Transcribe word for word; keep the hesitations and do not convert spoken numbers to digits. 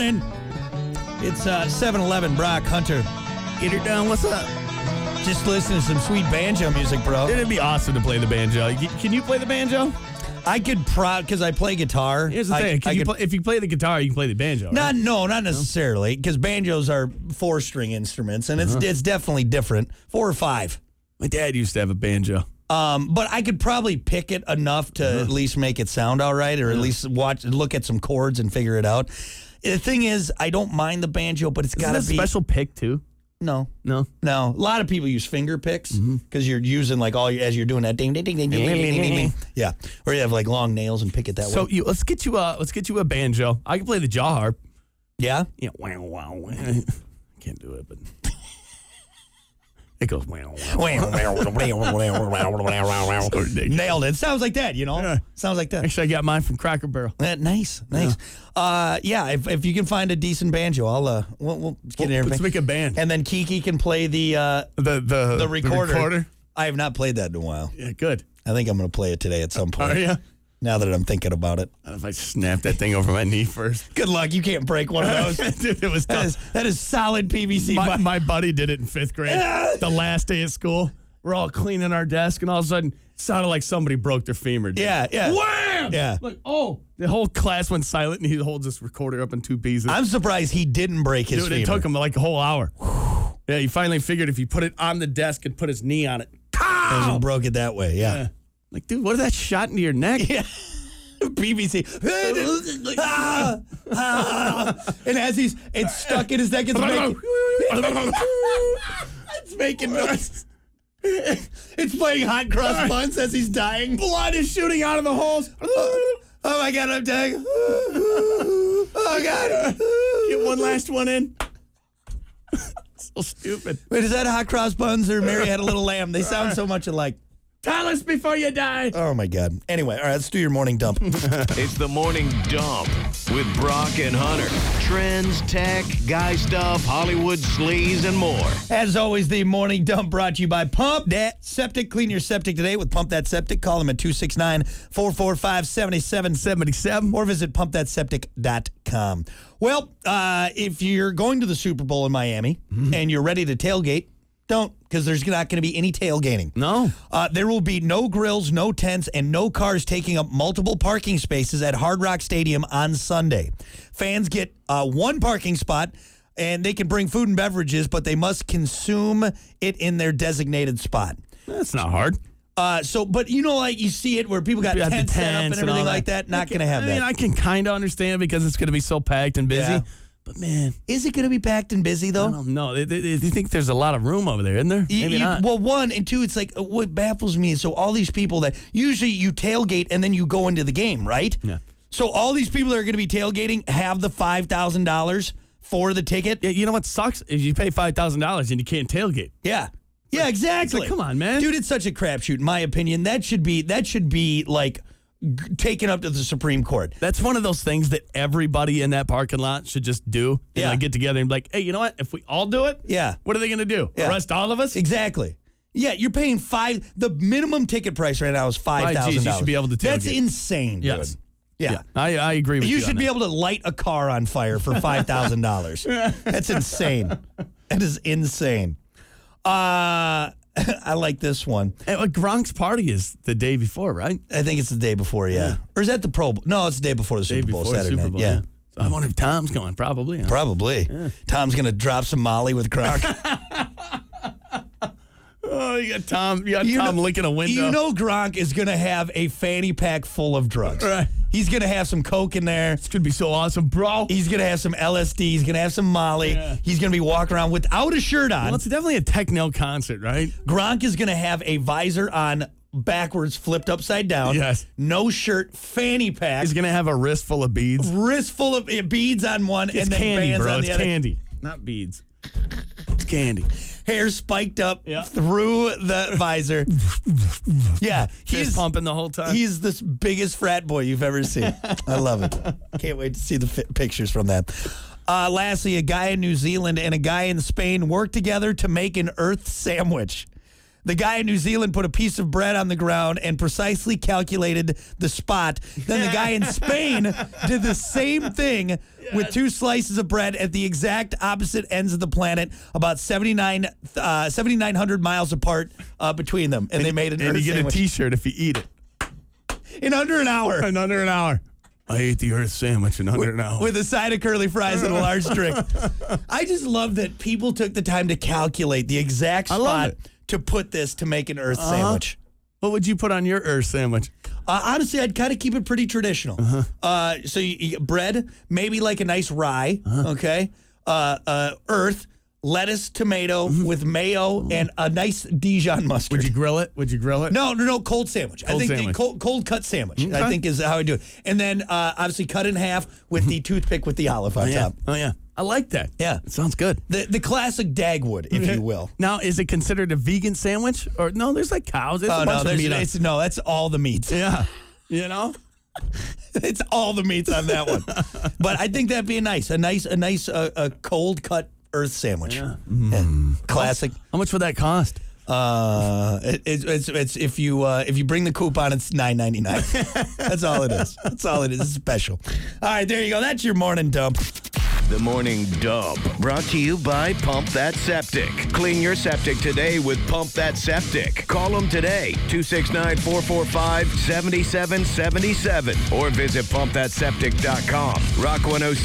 morning. It's uh, seven eleven, Brock, Hunter. Get her done. What's up? Just listen to some sweet banjo music, bro. It'd be awesome to play the banjo. Can you play the banjo? I could proud because I play guitar. Here's the I, thing: can I you could, play, if you play the guitar, you can play the banjo. Not, right? no, not necessarily, because banjos are four-string instruments, and it's Uh-huh. it's definitely different. Four or five. My dad used to have a banjo. Um, but I could probably pick it enough to Uh-huh. at least make it sound all right, or at least watch, look at some chords and figure it out. The thing is, I don't mind the banjo, but it's got to Isn't that be a special pick too? No, No. no. A lot of people use finger picks because Mm-hmm. you're using like all your, as you're doing that ding ding ding ding ding ding ding ding ding. Yeah, or you have like long nails and pick it that So way. you, let's get you a let's get you a banjo. I can play the jaw harp. Yeah, Yeah, wow, wow, wow. I can't do it, but it goes wow, wow. nailed it. Sounds like that, you know. Yeah. Sounds like that. Actually, I got mine from Cracker Barrel. Uh, nice, nice. Yeah. Uh, yeah. If, if you can find a decent banjo, I'll uh, we'll, we'll get Well, everything. let's make a band. And then Kiki can play the uh, The the the recorder. recorder. I have not played that in a while. Yeah, good. I think I'm going to play it today at some point. Are you? Now that I'm thinking about it. If I snap that thing over my knee first. Good luck. You can't break one of those. Dude, it was That tough. is, that is solid P V C. My, pipe. my buddy did it in fifth grade. The last day of school, we're all cleaning our desk, and all of a sudden, it sounded like somebody broke their femur. Dude. Yeah, yeah. Wham! Yeah. Like, oh. The whole class went silent, and he holds this recorder up in two pieces. I'm surprised he didn't break his Dude, femur. it took him like a whole hour. Yeah, he finally figured if he put it on the desk and put his knee on it. And he Pow! broke it that way, yeah. Yeah. Like, dude, what is that shot into your neck? Yeah. P V C. Ah, ah. And as he's, it's stuck in his neck, it's making, it's making noise. It's playing hot cross buns as he's dying. Blood is shooting out of the holes. Oh my God, I'm dying. Oh God. Get one last one in. So stupid. Wait, is that hot cross buns or Mary Had a Little Lamb? They sound so much alike. Tell us before you die. Oh my God. Anyway, all right, let's do your morning dump. It's the Morning Dump with Brock and Hunter. Trends, tech, guy stuff, Hollywood sleaze, and more. As always, the morning dump brought to you by Pump That Septic. Clean your septic today with Pump That Septic. Call them at two six nine, four four five, seven seven seven seven or visit pump that septic dot com. Well, uh, if you're going to the Super Bowl in Miami and you're ready to tailgate, don't, because there's not going to be any tailgating. No. Uh, there will be no grills, no tents, and no cars taking up multiple parking spaces at Hard Rock Stadium on Sunday. Fans get uh, one parking spot, and they can bring food and beverages, but they must consume it in their designated spot. That's not hard. Uh, so, but you know, like you see it where people got You got the tents set up and tents and everything all like that. Not going to have I that. mean, I can kind of understand because it's going to be so packed and busy. Yeah. But man, Is it going to be packed and busy, I though? don't know. They, they, they think there's a lot of room over there, isn't there? You- Maybe you- not. Well, one, and two, it's like uh, what baffles me is so all these people that usually you tailgate and then you go into the game, right? Yeah. So all these people that are going to be tailgating have the five thousand dollars for the ticket? Yeah, you know what sucks is you pay five thousand dollars and you can't tailgate. Yeah. Yeah, exactly. like, come on, man. Dude, it's such a crapshoot, in my opinion. That should be, that should be like g- taken up to the Supreme Court. That's one of those things that everybody in that parking lot should just do. And Yeah. like get together and be like, hey, you know what? If we all do it, Yeah. what are they going to do? Yeah. Arrest all of us? Exactly. Yeah, you're paying five. The minimum ticket price right now is five thousand dollars. geez, you should be able to That's tailgate. insane, dude. Yes. Yeah. I, I agree with you. You should on be that. able to light a car on fire for five thousand dollars. That's insane. That is insane. Uh, I like this one. Hey, well, Gronk's party is the day before, right? I think it's the day before, yeah. Or is that the Pro Bowl? No, it's the day before the Day Super Bowl, before the Saturday Super night. Bowl. Yeah. So I wonder if Tom's going. Probably. Huh? Probably. Tom's going to drop some Molly with Gronk. Oh, you got Tom. You got You Tom know- licking a window. You know Gronk is going to have a fanny pack full of drugs. Right. He's going to have some Coke in there. This could be so awesome, bro. He's going to have some L S D. He's going to have some Molly. Yeah. He's going to be walking around without a shirt on. Well, it's definitely a techno concert, right? Gronk is going to have a visor on backwards, flipped upside down. Yes. No shirt, fanny pack, He's gonna have a wrist full of beads. wrist full of uh, beads on one, It's and then candy, bands bro. on It's the other. candy, not beads. It's candy. Hair spiked up Yeah. through the visor. Yeah, Fist he's pumping the whole time. he's the biggest frat boy you've ever seen. I love it. Can't wait to see the fi- pictures from that. Uh, lastly, a guy in New Zealand and a guy in Spain work together to make an Earth sandwich. The guy in New Zealand put a piece of bread on the ground and precisely calculated the spot. Then the guy in Spain did the same thing yes. with two slices of bread at the exact opposite ends of the planet, about seventy-nine, uh, seventy-nine hundred miles apart uh, between them. And, and they made an And Earth you get sandwich. a T-shirt if you eat it. In under an hour. In under an hour. I ate the Earth sandwich in under with, an hour. With a side of curly fries and a large drink. I just love that people took the time to calculate the exact spot to put this to make an Earth uh-huh. sandwich. What would you put on your Earth sandwich? Uh, honestly, I'd kind of keep it pretty traditional. Uh-huh. Uh, so you, you get bread, maybe like a nice rye, uh-huh. okay? Uh, uh, earth, lettuce, tomato mm-hmm. with mayo and a nice Dijon mustard. Would you grill it? Would you grill it? No, no, no, cold sandwich. Cold I think sandwich. the cold, cold cut sandwich, okay. I think is how I do it. And then uh, obviously cut in half with the toothpick with the olive on oh, yeah. top. Oh, yeah. I like that. Yeah. It sounds good. The the classic Dagwood, if you will. Now, is it considered a vegan sandwich? Or no, there's like cows. There's oh, a bunch no, of meat. It's, no, that's all the meats. Yeah. You know? It's all the meats on that one. But I think that'd be nice. A nice, a nice uh, a cold cut Earth sandwich. Yeah. Mm. Yeah. Classic. How much would that cost? Uh, it, it's, it's it's if you uh, if you bring the coupon, it's nine ninety-nine. That's all it is. That's all it is. It's special. All right, there you go. That's your morning dump. The Morning Dump, brought to you by Pump That Septic. Clean your septic today with Pump That Septic. Call them today, two six nine, four four five, seven seven seven seven, or visit pump that septic dot com. Rock one oh six.